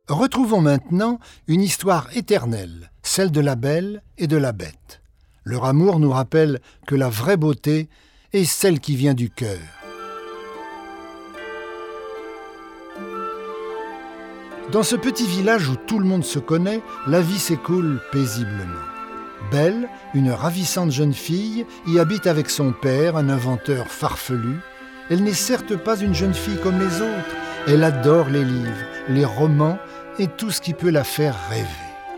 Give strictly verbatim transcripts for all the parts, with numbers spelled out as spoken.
Retrouvons maintenant une histoire éternelle, celle de la Belle et de la Bête. Leur amour nous rappelle que la vraie beauté est celle qui vient du cœur. Dans ce petit village où tout le monde se connaît, la vie s'écoule paisiblement. Belle, une ravissante jeune fille, y habite avec son père, un inventeur farfelu. Elle n'est certes pas une jeune fille comme les autres. Elle adore les livres, les romans et tout ce qui peut la faire rêver.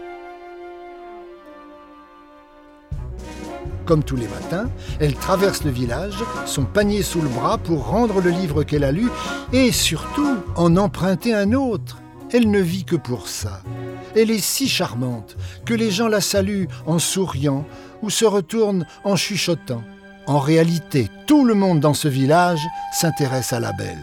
Comme tous les matins, elle traverse le village, son panier sous le bras pour rendre le livre qu'elle a lu et surtout en emprunter un autre. Elle ne vit que pour ça. Elle est si charmante que les gens la saluent en souriant ou se retournent en chuchotant. En réalité, tout le monde dans ce village s'intéresse à la Belle.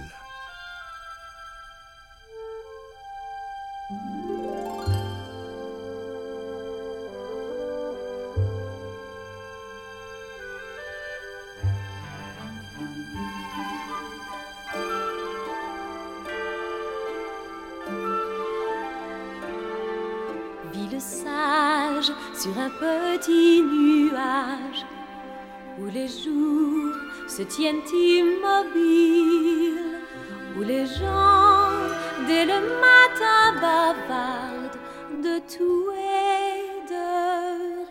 Ville sage sur un petit nuage où les jours se tiennent immobiles, où les gens dès le matin bavardent de tout et de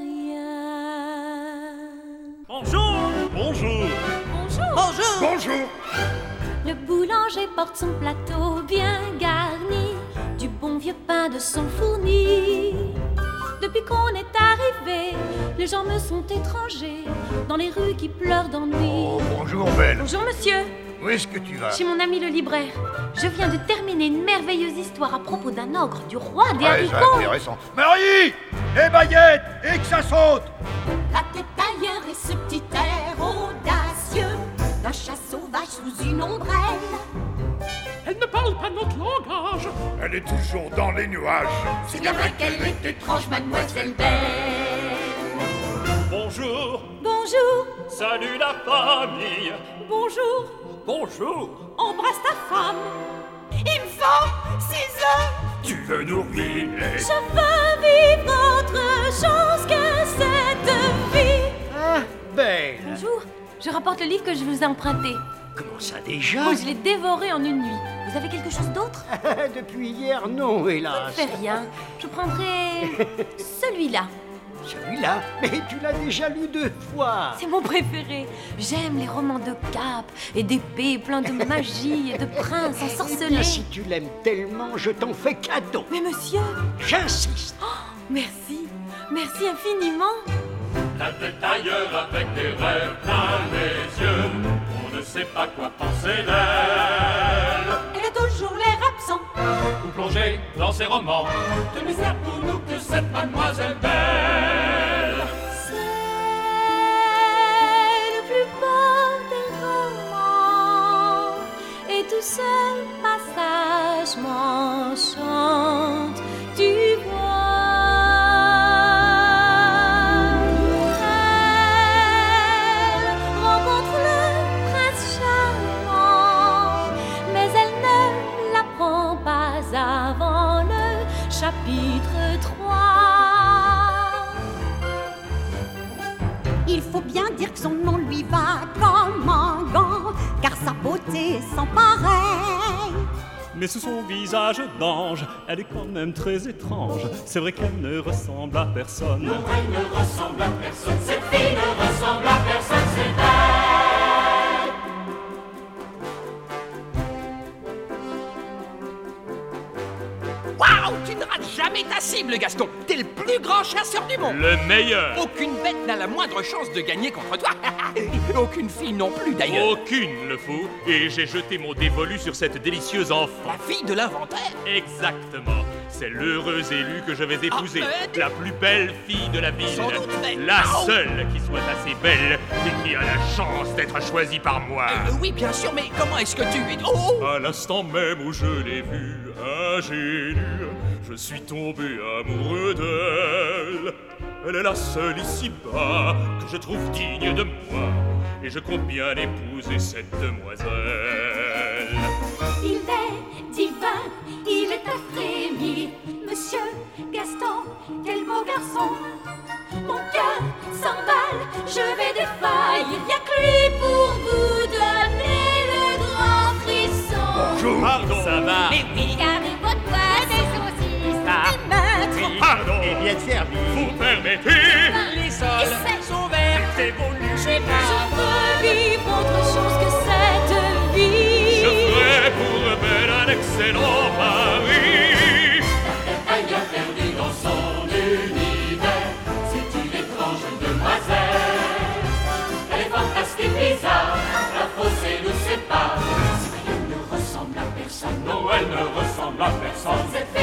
rien. Bonjour. Bonjour. Bonjour. Bonjour. Bonjour. Le boulanger porte son plateau bien garni, du bon vieux pain de son fourni. Depuis qu'on est arrivé, les gens me sont étrangers, dans les rues qui pleurent d'ennui. Oh, bonjour, Belle. Bonjour, monsieur. Où est-ce que tu vas? Chez mon ami le libraire. Je viens de terminer une merveilleuse histoire à propos d'un ogre, du roi des haricots. Ouais, c'est intéressant. Marie, les baguettes, et que ça saute. La tête ailleurs et ce petit air audacieux d'un chat sauvage sous une ombrelle. Elle ne parle pas notre langage. Elle est toujours dans les nuages. C'est bien vrai qu'elle est étrange, mademoiselle Belle. Bonjour. Bonjour. Salut la famille. Bonjour. Bonjour. Embrasse ta femme. Il me faut six heures. Tu veux nous ruiner? Je veux vivre autre chose que cette vie. Ah, Belle. Bonjour. Je rapporte le livre que je vous ai emprunté. Comment ça déjà? Oh, je l'ai dévoré en une nuit. Vous avez quelque chose d'autre? Depuis hier, non, hélas. Ça ne fait rien. Je prendrai celui-là. Celui-là? Mais tu l'as déjà lu deux fois. C'est mon préféré. J'aime les romans de cap et d'épées pleins de magie et de princes Eh bien, ensorcelés. si tu l'aimes tellement, je t'en fais cadeau. Mais monsieur... J'insiste. Oh, merci. Merci infiniment. La tête ailleurs avec des rêves plein les yeux. On ne sait pas quoi penser d'elle. Elle a toujours l'air absent. Ou plonger dans ses romans. De misère pour nous que cette mademoiselle Belle. C'est le plus beau des romans. Et tout seul passage m'enchante. Tu vois. Avant le chapitre trois. Il faut bien dire que son nom lui va comme un gant, car sa beauté est sans pareil. Mais sous son visage d'ange, elle est quand même très étrange. C'est vrai qu'elle ne ressemble à personne. Non, elle ne ressemble à personne. Cette fille ne ressemble à personne, c'est belle. Waouh, tu ne rates jamais ta cible, Gaston. T'es le plus grand chasseur du monde. Le meilleur. Aucune bête n'a la moindre chance de gagner contre toi. Aucune fille non plus, d'ailleurs. Aucune, le fou. Et j'ai jeté mon dévolu sur cette délicieuse enfant. La fille de l'inventaire. Exactement. C'est l'heureuse élue que je vais épouser. Ah, euh, La plus belle fille de la ville. Sans doute, mais- La Ah, seule qui soit assez belle et qui a la chance d'être choisie par moi. Euh, oui, bien sûr, mais comment est-ce que tu es... Oh, oh. À l'instant même où je l'ai vue, ingénue, je suis tombé amoureux d'elle. Elle est la seule ici-bas que je trouve digne de moi, et je compte bien épouser cette demoiselle. Il est divin, il est à frémir je vais défaillir. Il n'y a que lui pour vous donner le grand frisson. Bonjour. Pardon. Ça va. Mais oui. Gardez votre poids, des saucisses, Ah. des maîtres. Oui. Pardon. Et bien servi. Vous permettez? Les sols Et c'est- sont verts. C'est voulu. Je veux vivre autre chose que cette vie. Je ferai pour belle un excellent mari. Ailleurs perdu dans son univers, c'est une étrange demoiselle. Elle est fantastique, bizarre, la fossée nous sépare. Elle ne ressemble à personne, Non, elle ne ressemble à personne. cette fille